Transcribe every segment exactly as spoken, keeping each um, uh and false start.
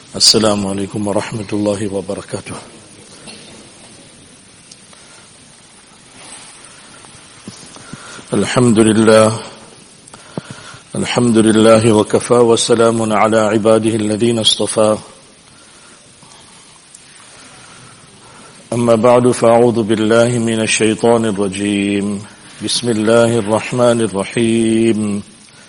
السلام عليكم ورحمة الله وبركاته. الحمد لله الحمد لله وكفى وسلام على عباده الذين اصطفى. أما بعد فأعوذ بالله من الشيطان الرجيم. بسم الله الرحمن الرحيم.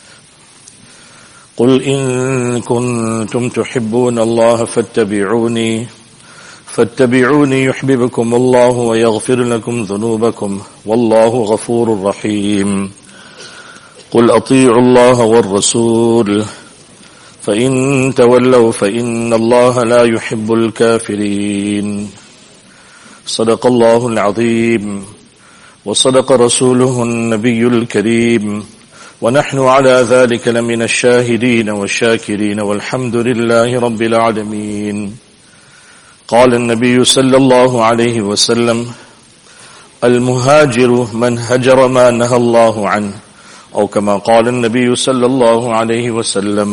قل إن كنتم تحبون الله فاتبعوني فاتبعوني يحببكم الله ويغفر لكم ذنوبكم والله غفور رحيم. قل أطيعوا الله والرسول فإن تولوا فإن الله لا يحب الكافرين. صدق الله العظيم وصدق رسوله النبي الكريم ونحن على ذلك لمن الشاهدين والشاكرين والحمد لله رب العالمين. قال النبي صلى الله عليه وسلم: المهاجر من هجر ما نهى الله عنه، أو كما قال النبي صلى الله عليه وسلم.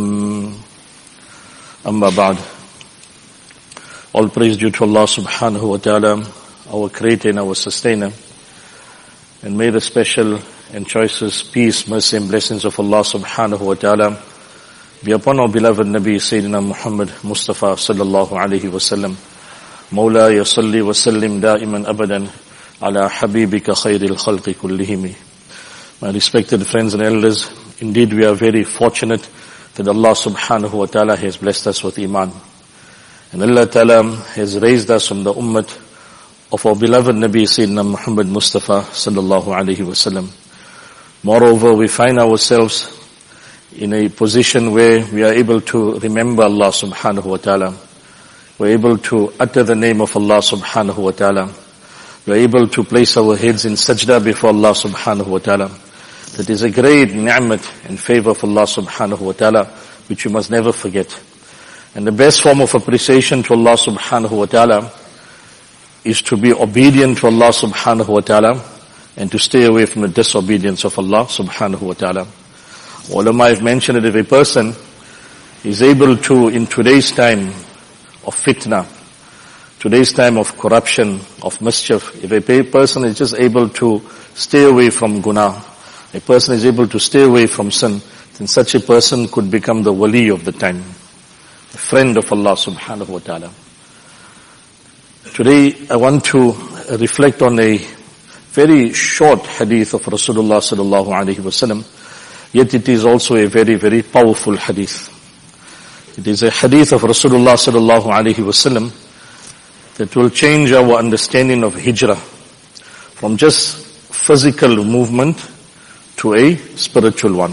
أما بعد. All praise due to Allah subhanahu wa ta'ala, our creator and our sustainer. And may the special and choicest peace, mercy and blessings of Allah subhanahu wa ta'ala be upon our beloved Nabi Sayyidina Muhammad Mustafa sallallahu alayhi wa sallam. Mawlaya salli wa sallim da'iman abadan ala habibika khairil khalqi kullihimi. My respected friends and elders, indeed we are very fortunate that Allah subhanahu wa ta'ala has blessed us with iman. And Allah ta'ala has raised us from the ummah of our beloved Nabi Sayyidina Muhammad Mustafa sallallahu alayhi wa sallam. Moreover, we find ourselves in a position where we are able to remember Allah subhanahu wa ta'ala. We're able to utter the name of Allah subhanahu wa ta'ala. We're able to place our heads in sajda before Allah subhanahu wa ta'ala. That is a great ni'mat and favor of Allah subhanahu wa ta'ala, which you must never forget. And the best form of appreciation to Allah subhanahu wa ta'ala is to be obedient to Allah subhanahu wa ta'ala and to stay away from the disobedience of Allah subhanahu wa ta'ala. Ulama have mentioned that if a person is able to, in today's time of fitna, today's time of corruption, of mischief, if a person is just able to stay away from guna, a person is able to stay away from sin, then such a person could become the wali of the time, the friend of Allah subhanahu wa ta'ala. Today I want to reflect on a very short hadith of Rasulullah sallallahu alaihi wasallam, yet it is also a very, very powerful hadith. It is a hadith of Rasulullah sallallahu alaihi wasallam that will change our understanding of hijrah from just physical movement to a spiritual one.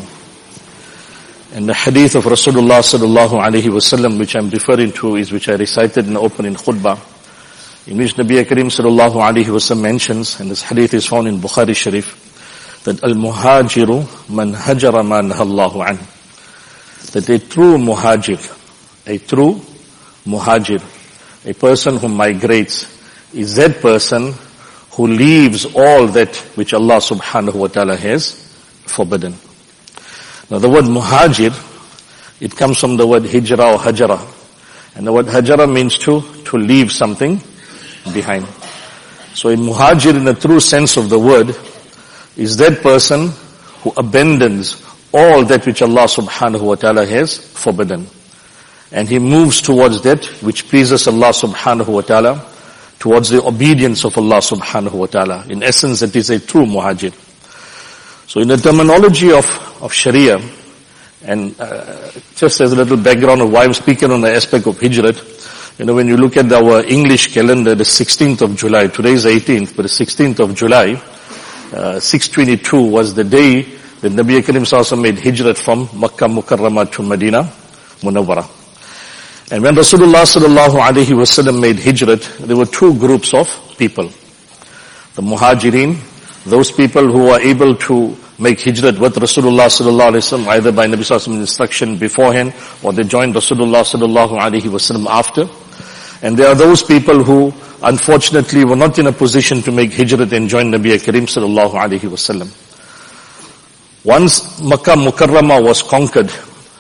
And the hadith of Rasulullah sallallahu alaihi wasallam, which I'm referring to, is which I recited in the opening khutbah, in which Nabi Karim sallallahu alaihi wasallam mentions, and this hadith is found in Bukhari Sharif, that al-muhajiru man hajara ma nahallahu an. That a true muhajir, a true muhajir, a person who migrates, is that person who leaves all that which Allah subhanahu wa ta'ala has forbidden. Now the word muhajir, it comes from the word hijra or hajara. And the word hajara means to, to leave something behind. So a muhajir in the true sense of the word is that person who abandons all that which Allah subhanahu wa ta'ala has forbidden. And he moves towards that which pleases Allah subhanahu wa ta'ala, towards the obedience of Allah subhanahu wa ta'ala. In essence, it is a true muhajir. So in the terminology of, of Sharia, and uh, just as a little background of why I'm speaking on the aspect of hijrat, you know, when you look at our English calendar, the sixteenth of July, today is eighteenth, but the sixteenth of July, uh, six twenty-two was the day that Nabi Karim sallallahu alaihi wasallam made hijrat from Makkah Mukarramah to Medina Munawwara. And when Rasulullah sallallahu alaihi wasallam made hijrat, there were two groups of people. The muhajirin, those people who were able to make hijrat with Rasulullah sallallahu alaihi wasallam, either by Nabi sallallahu alaihi wasallam's instruction beforehand, or they joined Rasulullah sallallahu alaihi wasallam after. And there are those people who unfortunately were not in a position to make hijrat and join Nabi Karim sallallahu alaihi wasallam. Once Makkah Mukarramah was conquered,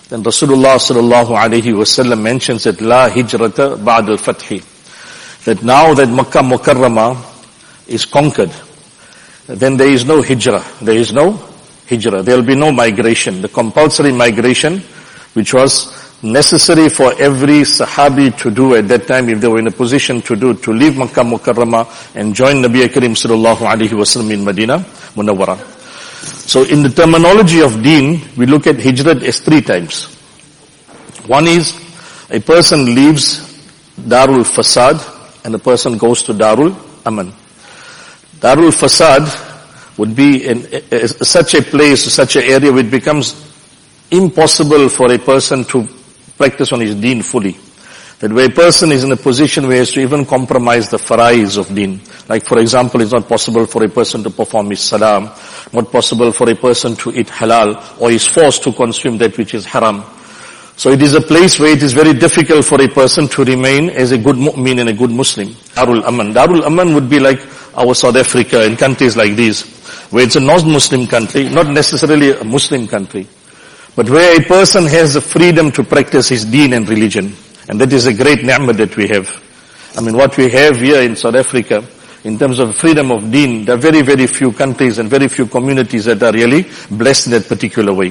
then Rasulullah sallallahu alayhi wasallam mentions that La hijrata ba'd al-fathi. That now that Makkah Mukarramah is conquered, then there is no hijrah. There is no hijrah. There will be no migration. The compulsory migration, which was necessary for every Sahabi to do at that time, if they were in a position to do, to leave Makkah Mukarramah and join Nabi Karim sallallahu alayhi wasallam in Medina Munawwara. So in the terminology of deen, we look at hijrat as three types. One is a person leaves Darul Fasad and a person goes to Darul Aman. Darul Fasad would be in a, a, such a place, such an area where it becomes impossible for a person to practice on his deen fully. That where a person is in a position where he has to even compromise the farais of deen. Like for example, it's not possible for a person to perform his salam, not possible for a person to eat halal, or is forced to consume that which is haram. So it is a place where it is very difficult for a person to remain as a good mu'min and a good Muslim. Darul Aman. Darul Aman would be like our South Africa and countries like these, where it's a non-Muslim country, not necessarily a Muslim country, but where a person has the freedom to practice his deen and religion. And that is a great ni'mah that we have. I mean, what we have here in South Africa, in terms of freedom of deen, there are very, very few countries and very few communities that are really blessed in that particular way.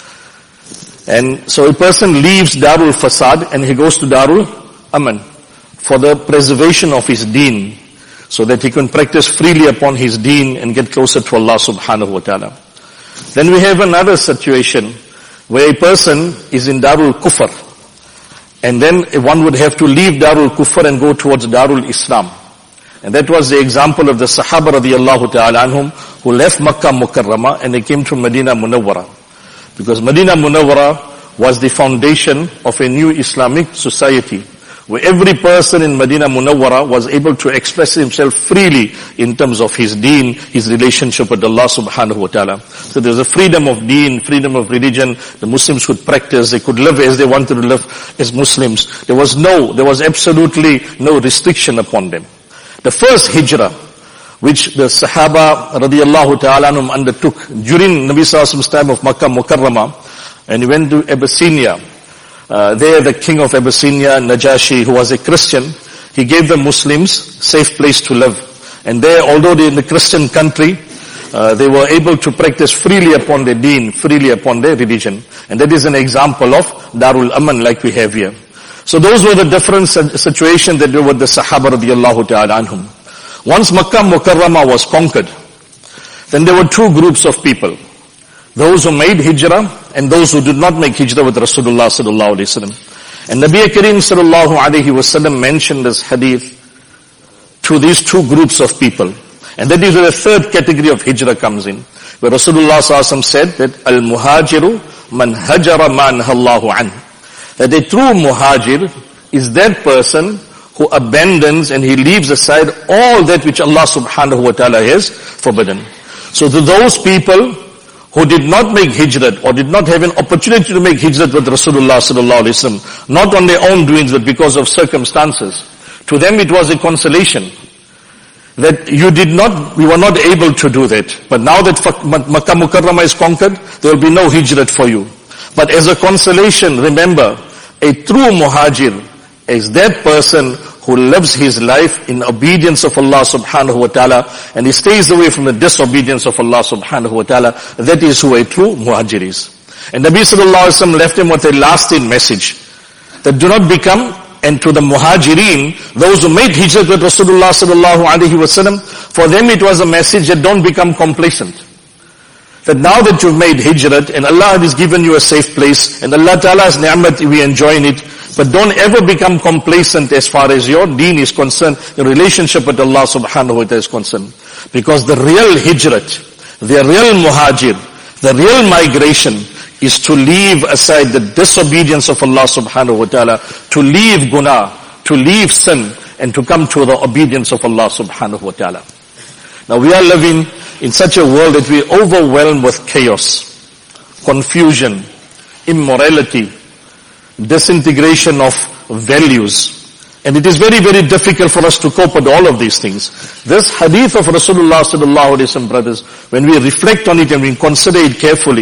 And so a person leaves Darul Fasad and he goes to Darul Aman for the preservation of his deen, so that he can practice freely upon his deen and get closer to Allah subhanahu wa ta'ala. Then we have another situation where a person is in Darul Kufr, and then one would have to leave Darul Kufr and go towards Darul Islam. And that was the example of the Sahaba radiyallahu ta'ala anhum, who left Makkah Mukarramah and they came to Medina Munawwara. Because Medina Munawwara was the foundation of a new Islamic society, where every person in Medina Munawwara was able to express himself freely in terms of his deen, his relationship with Allah subhanahu wa ta'ala. So there was a freedom of deen, freedom of religion. The Muslims could practice, they could live as they wanted to live as Muslims. There was no, there was absolutely no restriction upon them. The first hijrah, which the Sahaba radiyallahu ta'ala anhum undertook during Nabi sallallahu alaihi wasallam's time of Makkah Mukarramah, and he went to Abyssinia. Uh, there the king of Abyssinia, Najashi, who was a Christian, he gave the Muslims safe place to live. And there, although they in the Christian country, uh, they were able to practice freely upon their deen, freely upon their religion. And that is an example of Darul Aman like we have here. So those were the different situations that were with the Sahaba radiyallahu ta'ala anhum. Once Makkah Mukarramah was conquered, then there were two groups of people. Those who made hijrah and those who did not make hijrah with Rasulullah sallallahu alaihi wasallam. And Nabi Karim sallallahu alaihi wasallam mentioned this hadith to these two groups of people. And that is where the third category of hijrah comes in, where Rasulullah sallallahu alaihi wasallam said that al-muhajiru man hajara ma nahallahu anhu. That a true muhajir is that person who abandons and he leaves aside all that which Allah subhanahu wa ta'ala has forbidden. So to those people who did not make hijrat or did not have an opportunity to make hijrat with Rasulullah sallallahu alaihi wasallam, not on their own doings but because of circumstances, to them it was a consolation that you did not, you were not able to do that. But now that Makkah Mukarramah is conquered, there will be no hijrat for you. But as a consolation, remember, a true muhajir is that person who lives his life in obedience of Allah subhanahu wa ta'ala and he stays away from the disobedience of Allah subhanahu wa ta'ala. That is who a true muhajir is. And Nabi sallallahu alaihi wasallam left him with a lasting message, that do not become, and to the muhajirin, those who made hijrah with Rasulullah sallallahu alaihi wasallam, for them it was a message that don't become complacent. That now that you've made hijrat and Allah has given you a safe place and Allah Ta'ala's ni'mat, we enjoy in it, but don't ever become complacent as far as your deen is concerned, your relationship with Allah subhanahu wa ta'ala is concerned. Because the real hijrat, the real muhajir, the real migration is to leave aside the disobedience of Allah subhanahu wa ta'ala, to leave guna, to leave sin, and to come to the obedience of Allah subhanahu wa ta'ala. Now we are living in such a world that we are overwhelmed with chaos, confusion, immorality, disintegration of values. And it is very, very difficult for us to cope with all of these things. This hadith of Rasulullah sallallahu alaihi wasallam, brothers, when we reflect on it and we consider it carefully,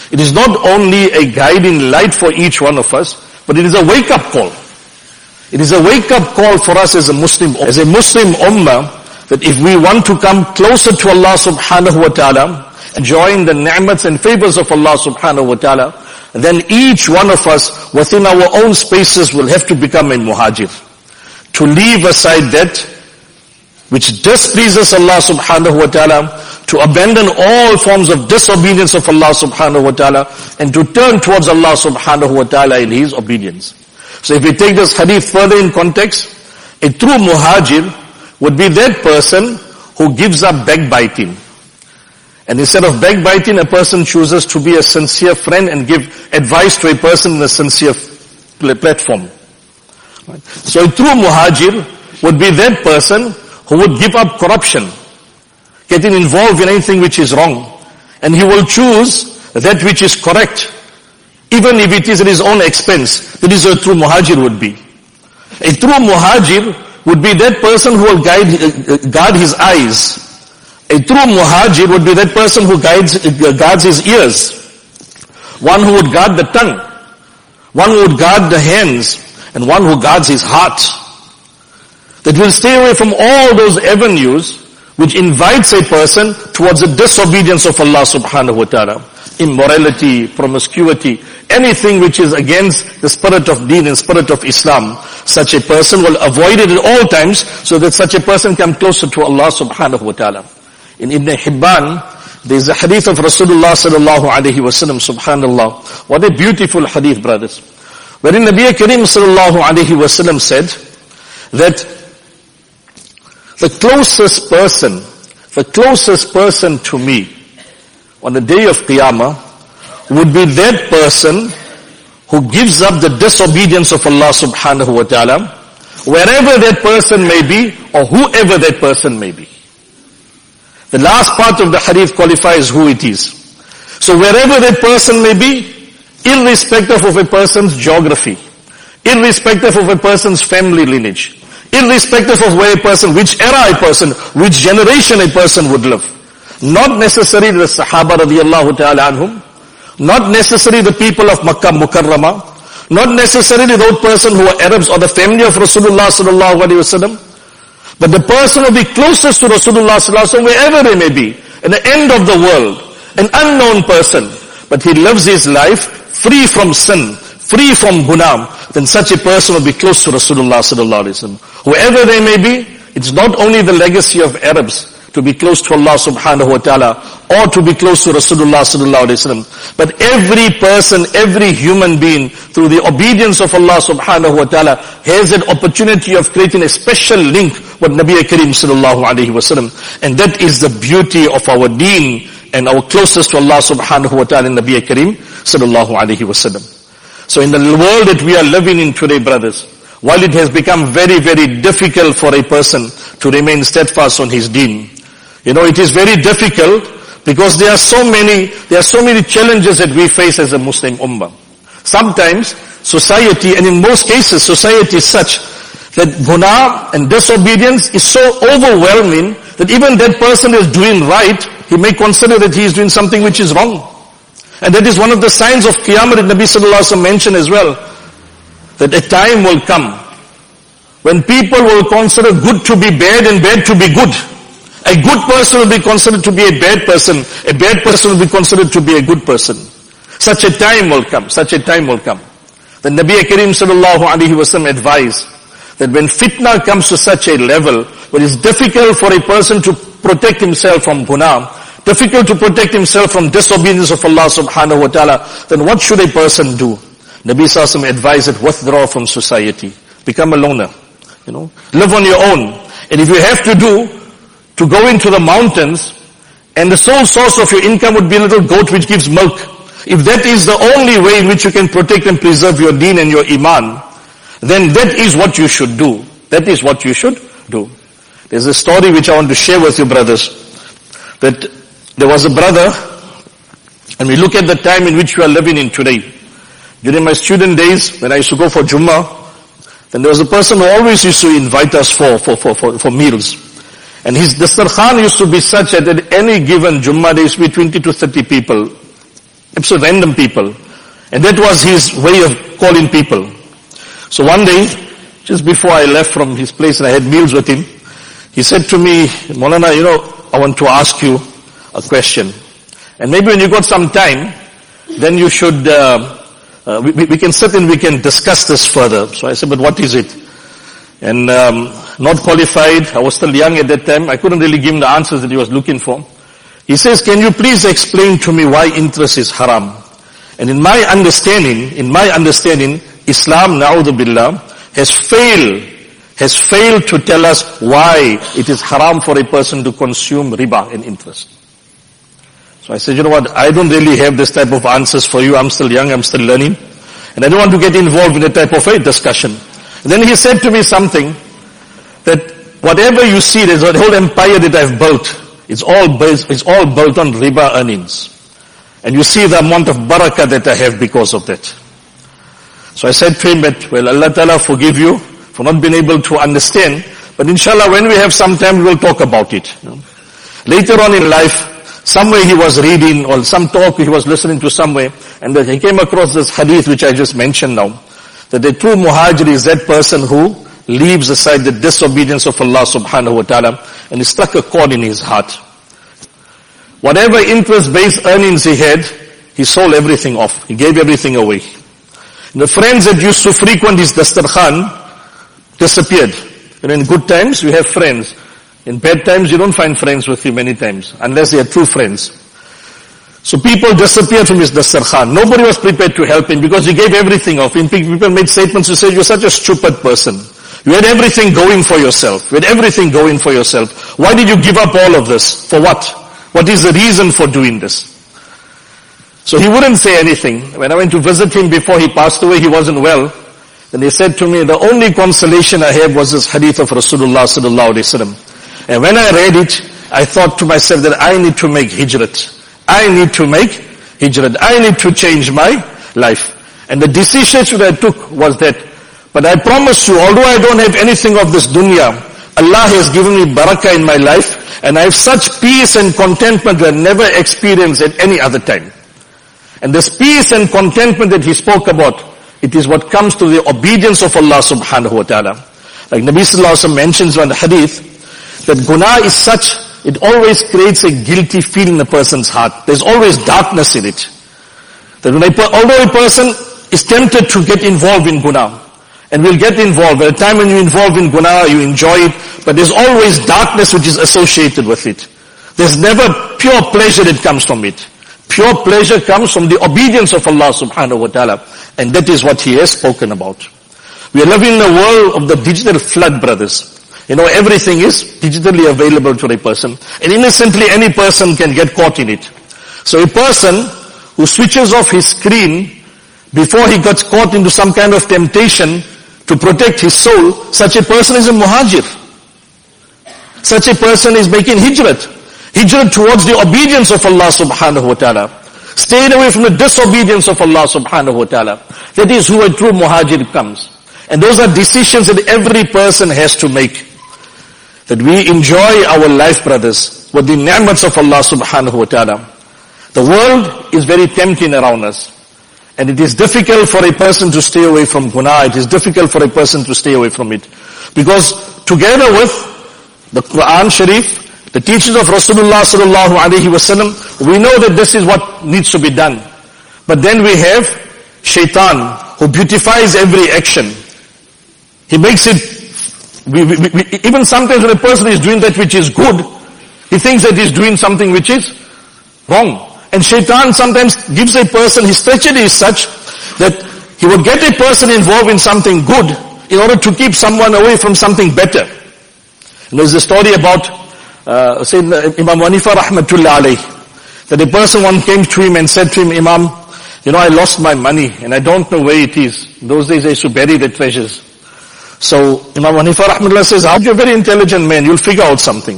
It is not only a guiding light for each one of us, but it is a wake-up call. It is a wake-up call for us as a Muslim, as a Muslim ummah, that if we want to come closer to Allah subhanahu wa ta'ala, enjoying the ni'mats and favors of Allah subhanahu wa ta'ala, then each one of us within our own spaces will have to become a muhajir. To leave aside that which displeases Allah subhanahu wa ta'ala, to abandon all forms of disobedience of Allah subhanahu wa ta'ala, and to turn towards Allah subhanahu wa ta'ala in His obedience. So if we take this hadith further in context, a true muhajir would be that person who gives up backbiting. And instead of backbiting, a person chooses to be a sincere friend and give advice to a person in a sincere platform. Right. So a true muhajir would be that person who would give up corruption, getting involved in anything which is wrong, and he will choose that which is correct, even if it is at his own expense. That is what a true muhajir would be. A true muhajir would be that person who will guide, uh, guard his eyes. A true muhajir would be that person who guides, uh, guards his ears. One who would guard the tongue. One who would guard the hands. And one who guards his heart. That will stay away from all those avenues which invites a person towards the disobedience of Allah subhanahu wa ta'ala. Immorality, promiscuity, anything which is against the spirit of deen and spirit of Islam. Such a person will avoid it at all times so that such a person can closer to Allah subhanahu wa ta'ala. In Ibn Hibban, there is a hadith of Rasulullah sallallahu alayhi wa sallam, subhanallah. What a beautiful hadith, brothers. Wherein Nabi Kareem sallallahu alayhi wa sallam said that the closest person, the closest person to me on the day of Qiyamah would be that person who gives up the disobedience of Allah subhanahu wa ta'ala, wherever that person may be or whoever that person may be. The last part of the hadith qualifies who it is. So wherever that person may be, irrespective of a person's geography, irrespective of a person's family lineage, irrespective of where a person, which era a person, which generation a person would live. Not necessarily the Sahaba radiyallahu ta'ala anhum, not necessarily the people of Makkah Mukarramah, not necessarily those person who are Arabs or the family of Rasulullah sallallahu alaihi wasallam, but the person will be closest to Rasulullah sallallahu alaihi wasallam wherever they may be, at the end of the world, an unknown person, but he lives his life free from sin, free from gunam, then such a person will be close to Rasulullah sallallahu alaihi wasallam. Whoever they may be, it's not only the legacy of Arabs to be close to Allah subhanahu wa ta'ala or to be close to Rasulullah sallallahu alaihi wasallam, but every person, every human being, through the obedience of Allah subhanahu wa ta'ala, has an opportunity of creating a special link with Nabi Kareem sallallahu alaihi wasallam. And that is the beauty of our deen and our closest to Allah subhanahu wa ta'ala in Nabi Kareem sallallahu alaihi wasallam. So in the world that we are living in today, brothers, while it has become very, very difficult for a person to remain steadfast on his deen, you know, it is very difficult because there are so many, there are so many challenges that we face as a Muslim ummah. Sometimes society, and in most cases society is such that guna and disobedience is so overwhelming that even that person is doing right, he may consider that he is doing something which is wrong. And that is one of the signs of Qiyamah that Nabi sallallahu alaihi wasallam mentioned as well. That a time will come when people will consider good to be bad and bad to be good. A good person will be considered to be a bad person. A bad person will be considered to be a good person. Such a time will come. Such a time will come. The Nabi Kareem sallallahu alaihi wasallam advised that when fitna comes to such a level where it's difficult for a person to protect himself from guna, difficult to protect himself from disobedience of Allah subhanahu wa ta'ala, then what should a person do? Nabi sallallahu alaihi wasallam advised that withdraw from society. Become a loner. You know, live on your own. And if you have to do, to go into the mountains, and the sole source of your income would be a little goat which gives milk. If that is the only way in which you can protect and preserve your deen and your iman, then that is what you should do. That is what you should do. There's a story which I want to share with you, brothers, that there was a brother, and we look at the time in which we are living in today. During my student days, when I used to go for Jummah, then there was a person who always used to invite us for, for, for, for, for meals. And his dastarkhan used to be such that at any given Jummah there used to be twenty to thirty people absolute random people. And that was his way of calling people. So one day, just before I left from his place and I had meals with him, he said to me, Maulana, you know, I want to ask you a question. And maybe when you got some time, then you should, uh, uh, we, we can sit and we can discuss this further. So I said, but what is it? And um, not qualified, I was still young at that time, I couldn't really give him the answers that he was looking for. He says, can you please explain to me why interest is haram? And in my understanding, in my understanding, Islam, na'udhu billah, has failed, has failed to tell us why it is haram for a person to consume riba and interest. So I said, you know what, I don't really have this type of answers for you. I'm still young, I'm still learning. And I don't want to get involved in a type of a discussion. And then he said to me something, that whatever you see, there's a whole empire that I've built. It's all based, it's all built on riba earnings. And you see the amount of barakah that I have because of that. So I said to him that, well, Allah Ta'ala forgive you for not being able to understand. But inshallah, when we have some time, we will talk about it. You know. Later on in life, somewhere he was reading or some talk he was listening to somewhere, and he came across this hadith which I just mentioned now, that the true muhajir is that person who leaves aside the disobedience of Allah subhanahu wa ta'ala, and he struck a chord in his heart. Whatever interest-based earnings he had, he sold everything off. He gave everything away. And the friends that used to frequent his dastarkhan disappeared. And in good times, you have friends. In bad times, you don't find friends with you many times, unless they are true friends. So people disappeared from his dastarkhan. Nobody was prepared to help him because he gave everything off. People made statements to say, you're such a stupid person. You had everything going for yourself. You had everything going for yourself. Why did you give up all of this? For what? What is the reason for doing this? So he wouldn't say anything. When I went to visit him before he passed away, he wasn't well. Then he said to me, the only consolation I had was this hadith of Rasulullah sallallahu alaihi wasallam. And when I read it, I thought to myself that I need to make hijrat. I need to make hijrat. I need to change my life. And the decision that I took was that, but I promise you, although I don't have anything of this dunya, Allah has given me barakah in my life, and I have such peace and contentment that I never experienced at any other time. And this peace and contentment that he spoke about, it is what comes to the obedience of Allah subhanahu wa ta'ala. Like Nabi sallallahu alaihi wasallam mentions on the hadith, that guna is such, it always creates a guilty feel in a person's heart. There's always darkness in it. That when a, although a person is tempted to get involved in guna, and will get involved, by the time when you involve in guna, you enjoy it, but there's always darkness which is associated with it. There's never pure pleasure that comes from it. Pure pleasure comes from the obedience of Allah subhanahu wa ta'ala, and that is what he has spoken about. We are living in a world of the digital flood, brothers. You know, everything is digitally available to a person. And innocently any person can get caught in it. So a person who switches off his screen before he gets caught into some kind of temptation to protect his soul, such a person is a muhajir. Such a person is making hijrat. Hijrat towards the obedience of Allah subhanahu wa ta'ala. Staying away from the disobedience of Allah subhanahu wa ta'ala. That is who a true muhajir comes. And those are decisions that every person has to make. That we enjoy our life, brothers, with the ni'mats of Allah subhanahu wa ta'ala. The world is very tempting around us. And it is difficult for a person to stay away from guna. It is difficult for a person to stay away from it. Because together with the Quran Sharif, the teachings of Rasulullah sallallahu alaihi wasallam, we know that this is what needs to be done. But then we have shaitan, who beautifies every action. He makes it, we, we, we, even sometimes when a person is doing that which is good, he thinks that he's doing something which is wrong. And shaitan sometimes gives a person, his strategy is such that he would get a person involved in something good in order to keep someone away from something better. And there's a story about uh, say, Imam Hanifa rahmatullah alayh, that a person one came to him and said to him, Imam, you know, I lost my money and I don't know where it is. In those days I used to bury the treasures. So Imam Hanifa rahmatullah says, you're a very intelligent man, you'll figure out something.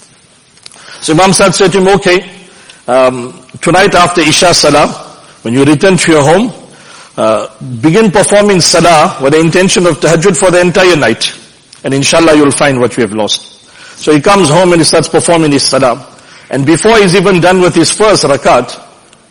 So Imam Sa'd said to him, okay, um, tonight after Isha Salah, when you return to your home, uh, begin performing Salah with the intention of Tahajjud for the entire night. And inshallah you'll find what you have lost. So he comes home and he starts performing his Salah. And before he's even done with his first rakat,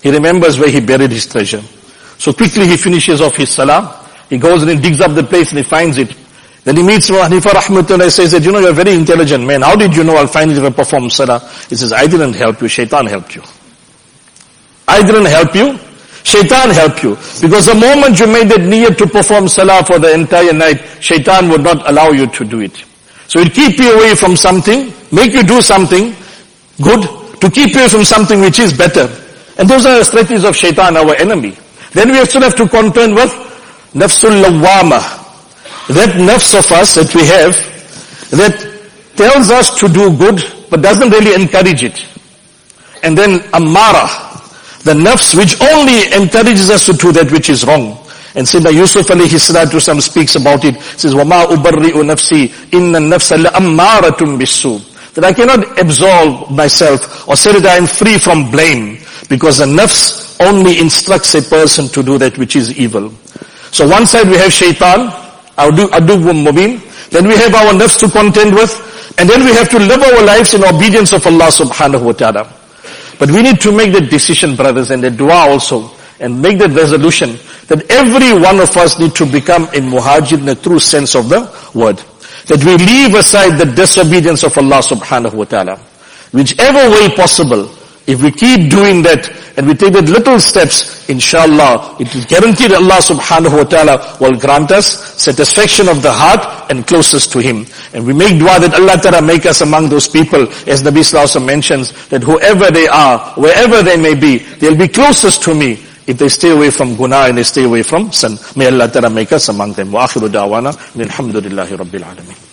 He remembers where he buried his treasure. So quickly he finishes off his salah. He goes and he digs up the place and he finds it. Then he meets Abu Hanifa rahmatullah, says that, you know, you're a very intelligent man. How did you know I'll find it if I perform salah? He says, I didn't help you, shaitan helped you. I didn't help you, shaitan helped you. Because the moment you made that niyyah to perform salah for the entire night, shaitan would not allow you to do it. So it keep you away from something, make you do something good, to keep you from something which is better. And those are the strategies of shaitan, our enemy. Then we still have to contend with nafsul lawwama. That nafs of us that we have, that tells us to do good, but doesn't really encourage it. And then ammara, the nafs which only encourages us to do that which is wrong. And Sayyidina Yusuf alayhi salatu wasalam speaks about it, says, وَمَا أُبَرِّئُ نَفْسِي إِنَّ النَّفْسَ لَأَمَّارَةٌ بِالسُّوءِ. That I cannot absolve myself or say that I am free from blame, because the nafs only instructs a person to do that which is evil. So one side we have shaitan, adu mubin, then we have our nafs to contend with, and then we have to live our lives in obedience of Allah subhanahu wa ta'ala. But we need to make that decision, brothers, and the dua also, and make that resolution that every one of us need to become a muhajir in the true sense of the word. That we leave aside the disobedience of Allah subhanahu wa ta'ala. Whichever way possible, if we keep doing that and we take that little steps, inshallah, it is guaranteed Allah subhanahu wa ta'ala will grant us satisfaction of the heart and closest to Him. And we make dua that Allah ta'ala make us among those people, as Nabi sallallahu alaihi wasallam mentions, that whoever they are, wherever they may be, they'll be closest to me if they stay away from guna and they stay away from sin. May Allah ta'ala make us among them. Wa akhiru da'wana, alhamdulillahi rabbil alameen.